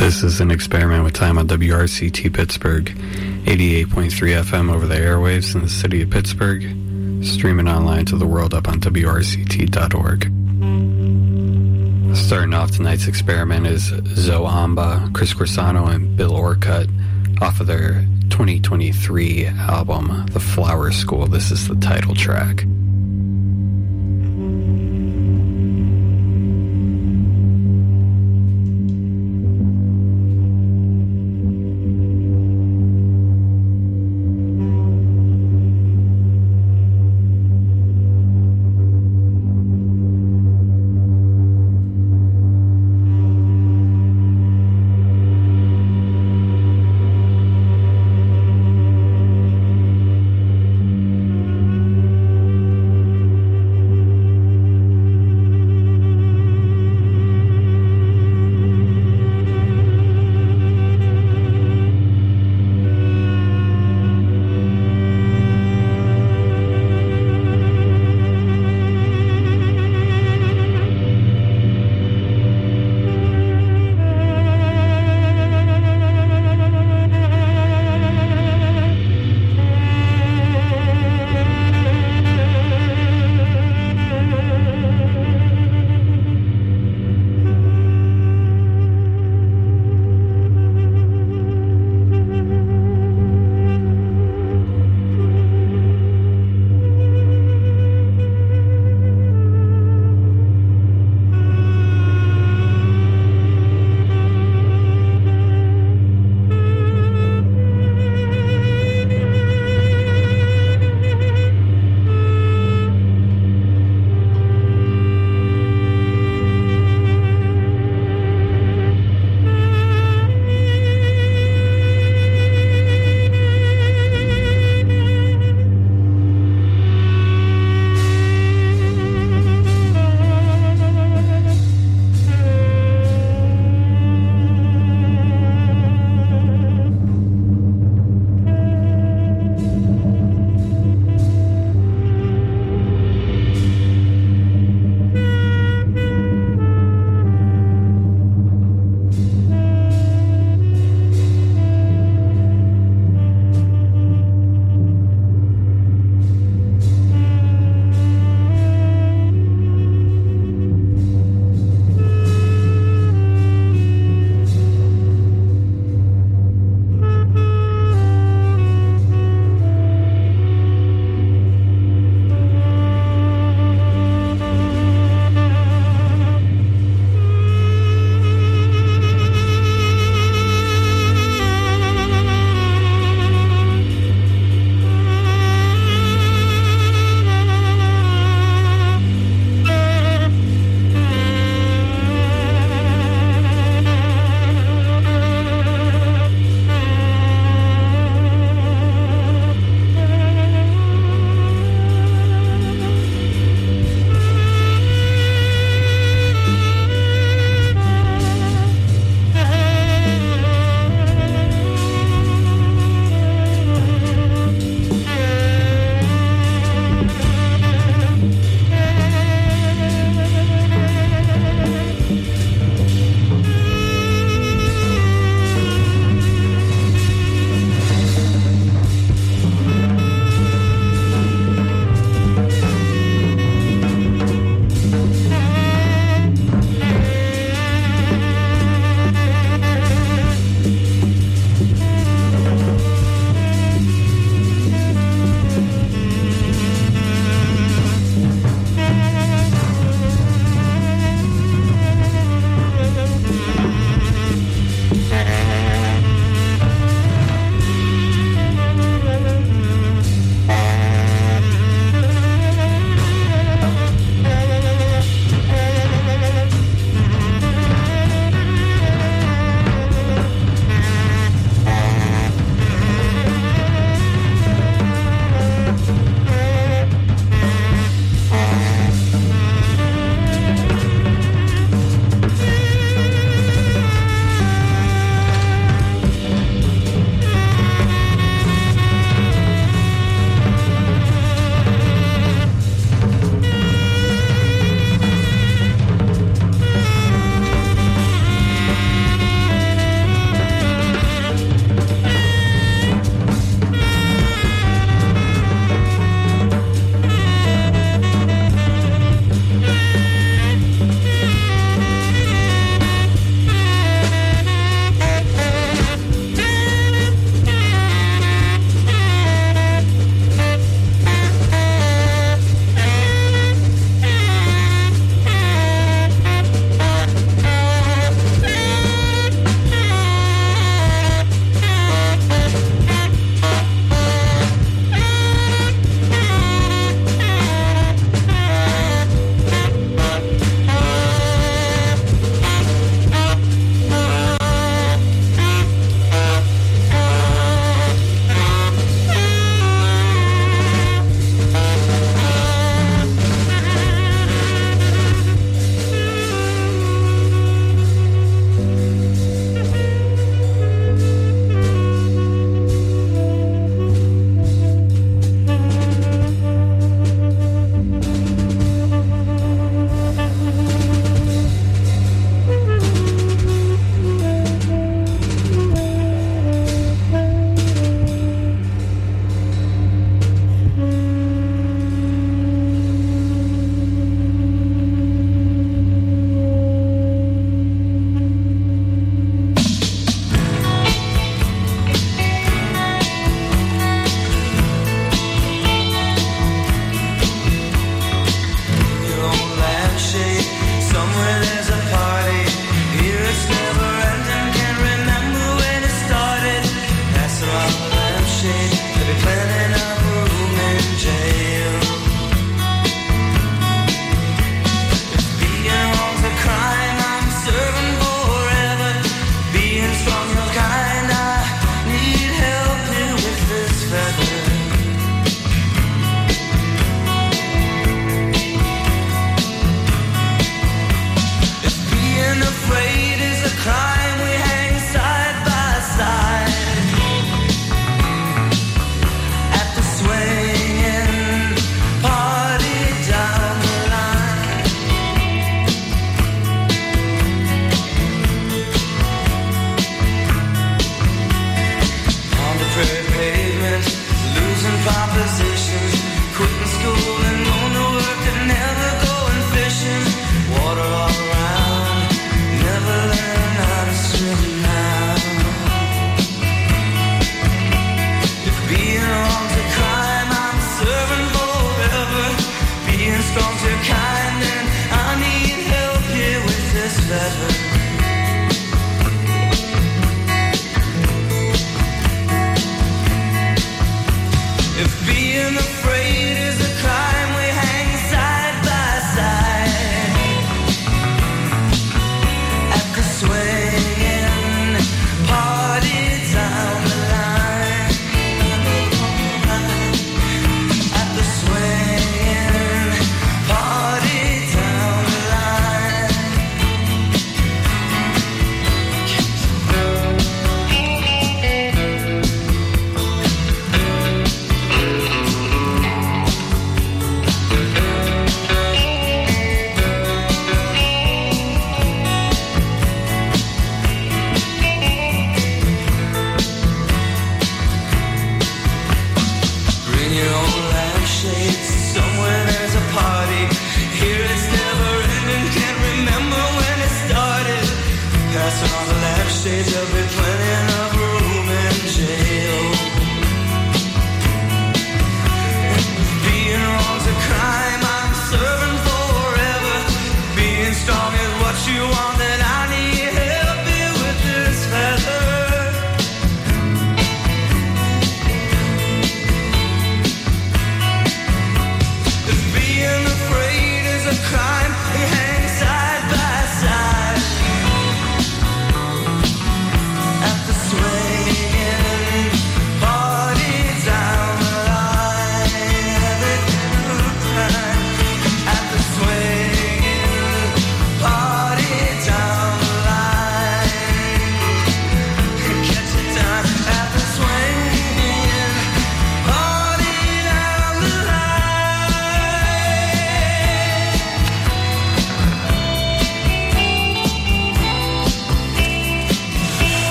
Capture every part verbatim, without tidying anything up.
This is an experiment with time on W R C T Pittsburgh, eighty-eight point three F M over the airwaves in the city of Pittsburgh, streaming online to the world up on W R C T dot org. Starting off tonight's experiment is Zoamba, Chris Corsano, and Bill Orcutt off of their twenty twenty-three album, The Flower School. This is the title track.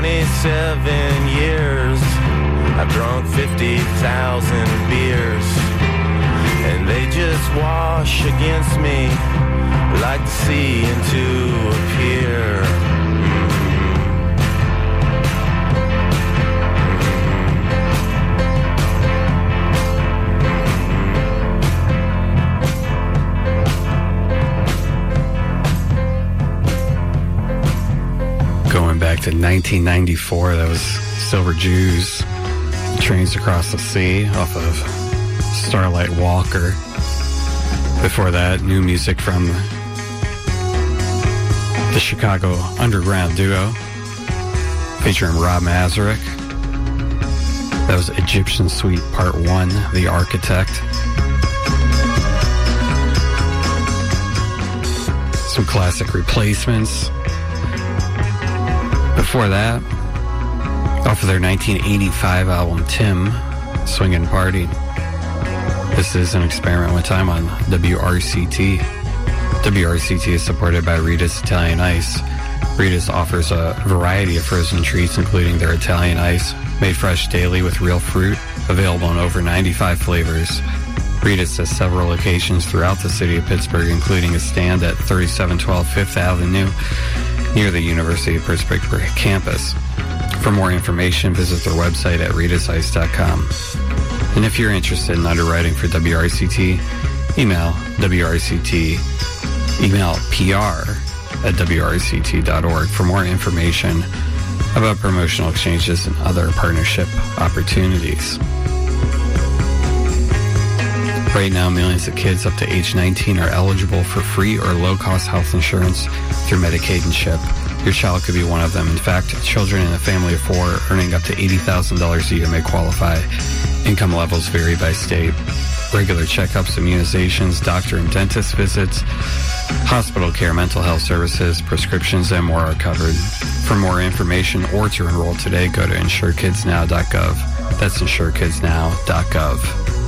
twenty-seven years, I've drunk fifty thousand beers, and they just wash against me like the sea into a pier. Going back to nineteen ninety-four, that was Silver Jews, Trains Across the Sea off of Starlight Walker. Before that, new music from the Chicago underground duo featuring Rob Mazurek. That was Egyptian Suite Part one, The Architect. Some classic Replacements. Before that, off of their nineteen eighty-five album, Tim, Swingin' Party. This is an experiment with time on W R C T. W R C T is supported by Rita's Italian Ice. Rita's offers a variety of frozen treats, including their Italian Ice, made fresh daily with real fruit, available in over ninety-five flavors. Rita's has several locations throughout the city of Pittsburgh, including a stand at thirty-seven twelve Fifth Avenue, near the University of Pittsburgh campus. For more information, visit their website at ritas ice dot com. And if you're interested in underwriting for W R C T, email W R C T, email P R at W R C T dot org for more information about promotional exchanges and other partnership opportunities. Right now, millions of kids up to age nineteen are eligible for free or low-cost health insurance through Medicaid and CHIP. Your child could be one of them. In fact, children in a family of four earning up to eighty thousand dollars a year may qualify. Income levels vary by state. Regular checkups, immunizations, doctor and dentist visits, hospital care, mental health services, prescriptions, and more are covered. For more information or to enroll today, go to insure kids now dot gov. That's insure kids now dot gov.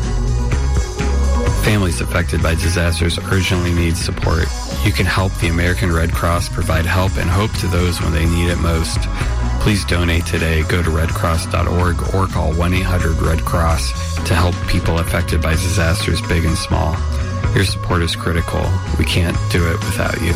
Families affected by disasters urgently need support. You can help the American Red Cross provide help and hope to those when they need it most. Please donate today. Go to red cross dot org or call one eight hundred red cross to help people affected by disasters big and small. Your support is critical. We can't do it without you.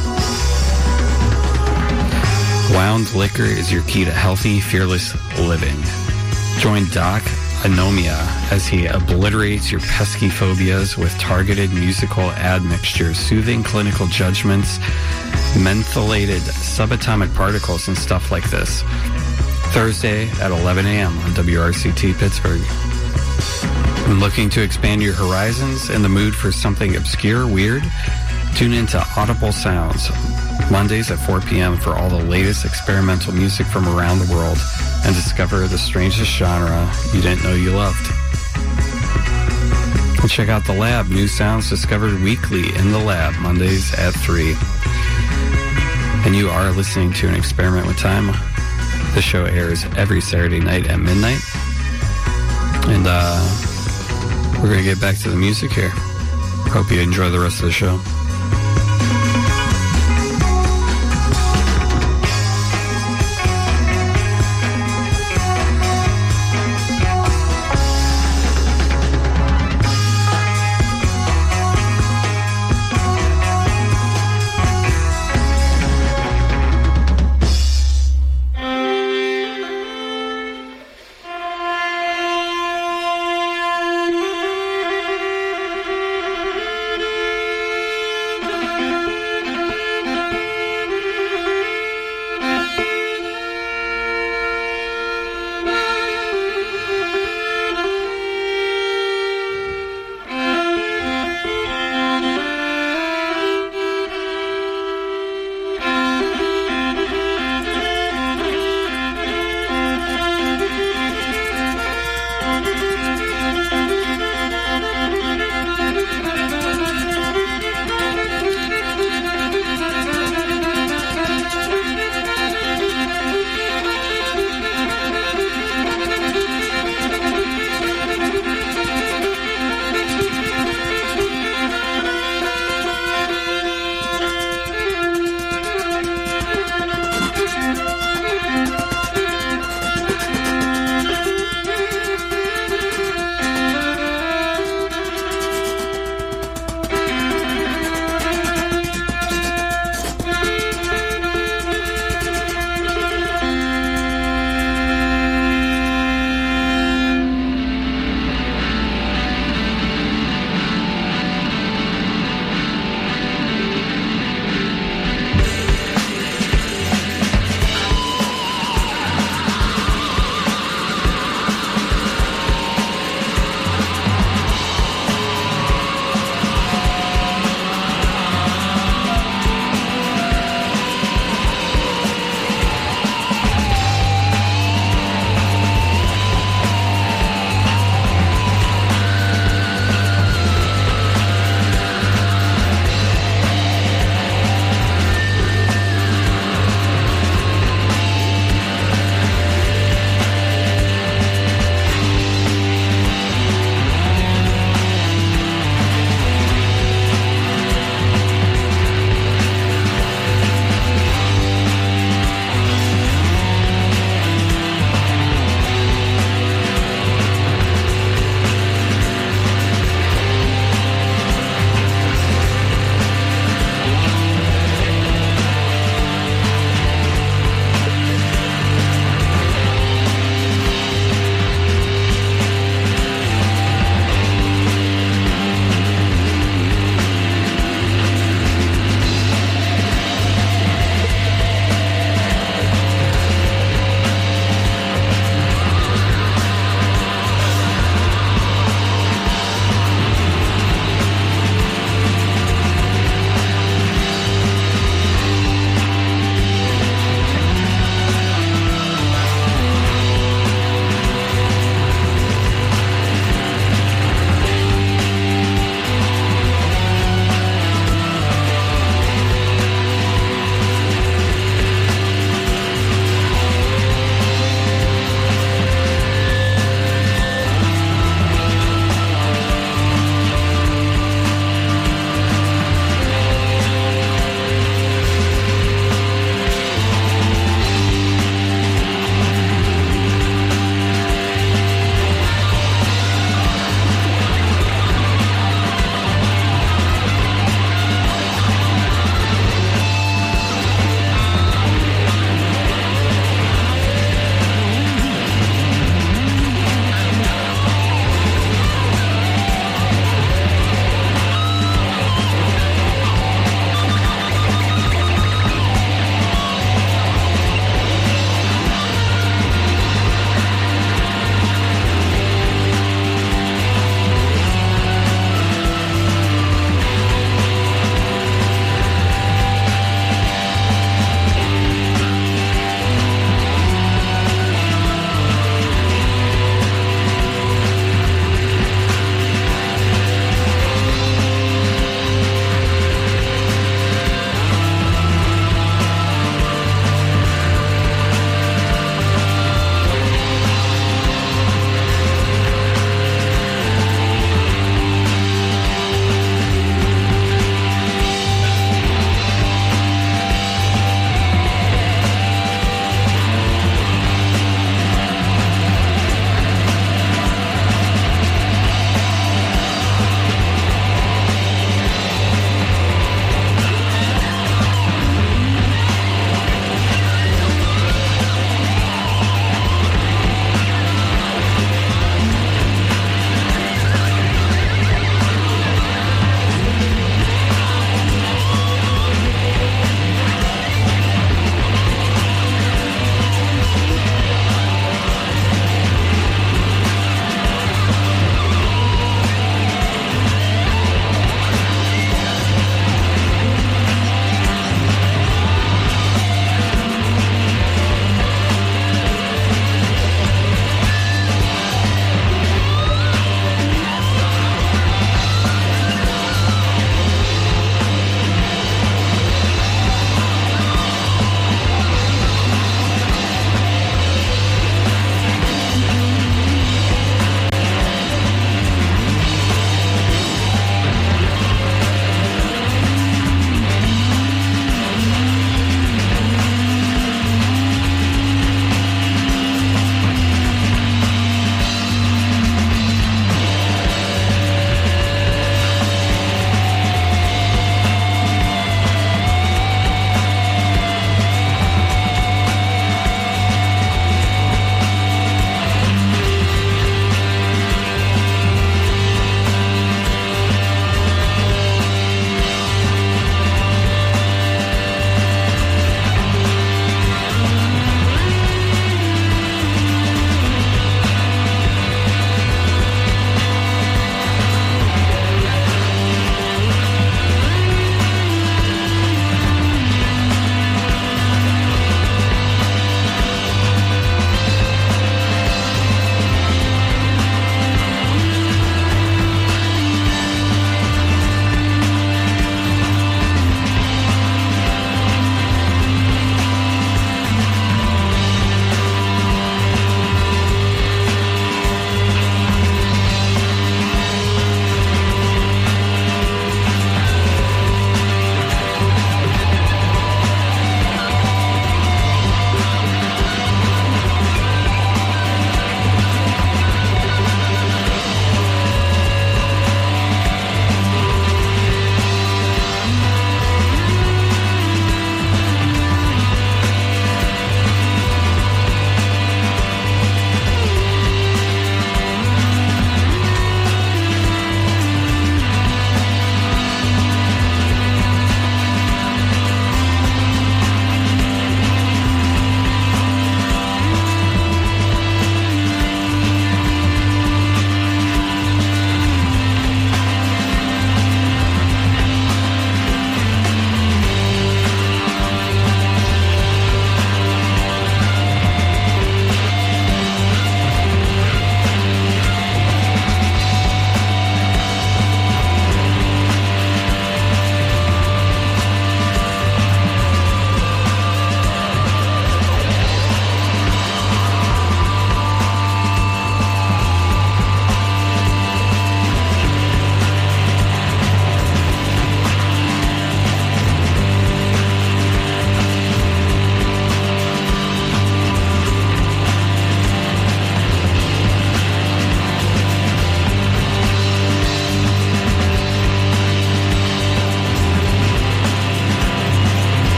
Wound Liquor is your key to healthy, fearless living. Join Doc Anomia as he obliterates your pesky phobias with targeted musical admixtures, soothing clinical judgments, mentholated subatomic particles, and stuff like this. Thursday at eleven a.m. on W R C T Pittsburgh. And looking to expand your horizons, in the mood for something obscure, weird? Tune into Audible Sounds, Mondays at four p.m. for all the latest experimental music from around the world, and discover the strangest genre you didn't know you loved. And check out The Lab, new sounds discovered weekly in The Lab, Mondays at three. And you are listening to An Experiment with Time. The show airs every Saturday night at midnight. And uh, we're going to get back to the music here. Hope you enjoy the rest of the show.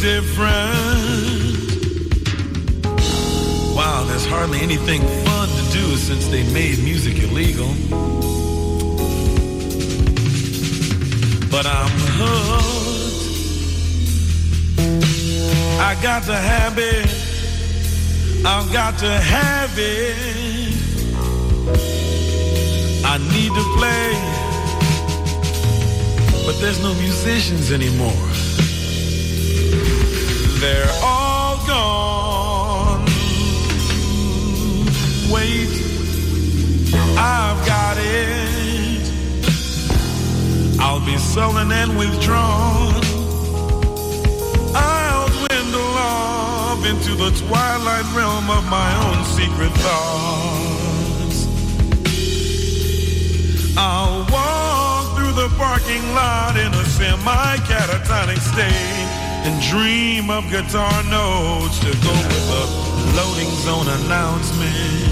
different. Wow, there's hardly anything fun to do since they made music illegal. But I'm hooked. I got to have it. I've got to have it. I need to play, but there's no musicians anymore. They're all gone. Wait, I've got it. I'll be sullen and withdrawn. I'll dwindle off into the twilight realm of my own secret thoughts. I'll walk through the parking lot in a semi-catatonic state and dream of guitar notes to go with the loading zone announcement.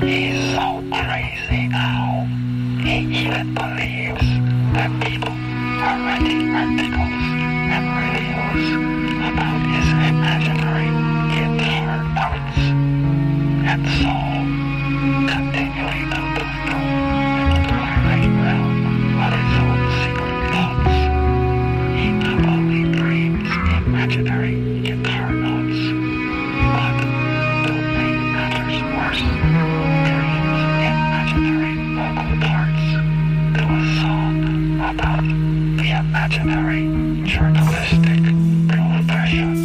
He's so crazy now. He even believes that people are writing articles and reviews about his imaginary guitar notes. And so, continuing to dwindle in the twilight realm of his own secret thoughts, he not only dreams imaginary guitar notes, but, to make matters worse, dreams imaginary vocal parts to a song about the imaginary journalistic profession.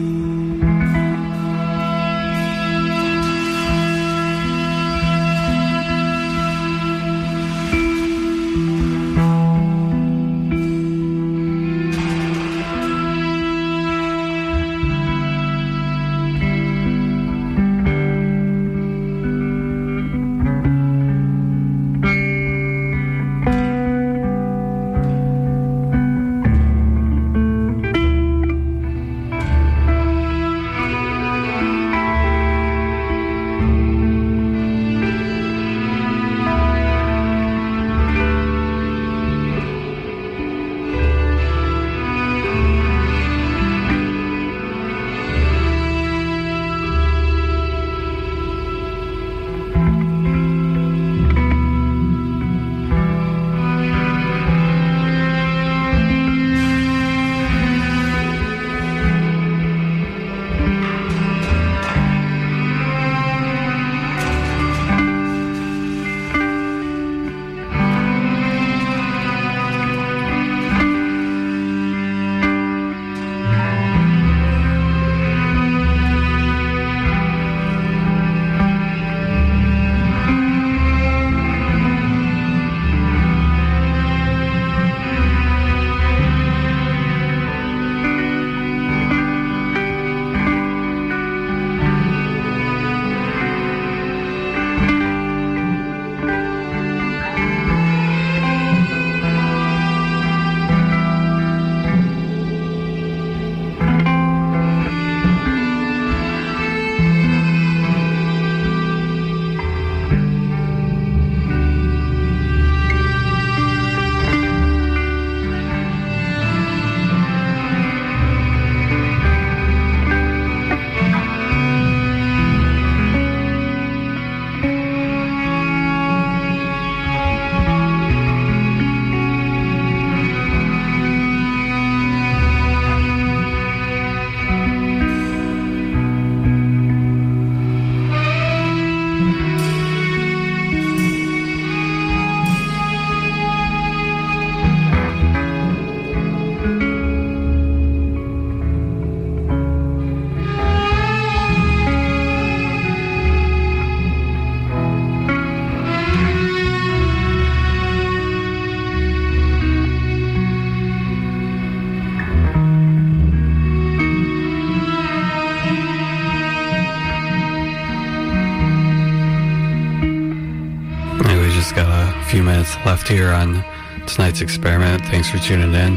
Few minutes left here on tonight's experiment. Thanks for tuning in.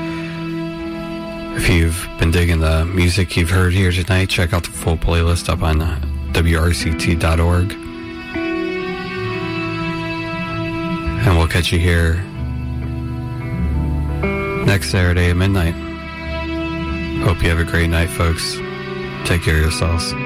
If you've been digging the music you've heard here tonight, check out the full playlist up on W R C T dot org. And we'll catch you here next Saturday at midnight. Hope you have a great night, folks. Take care of yourselves.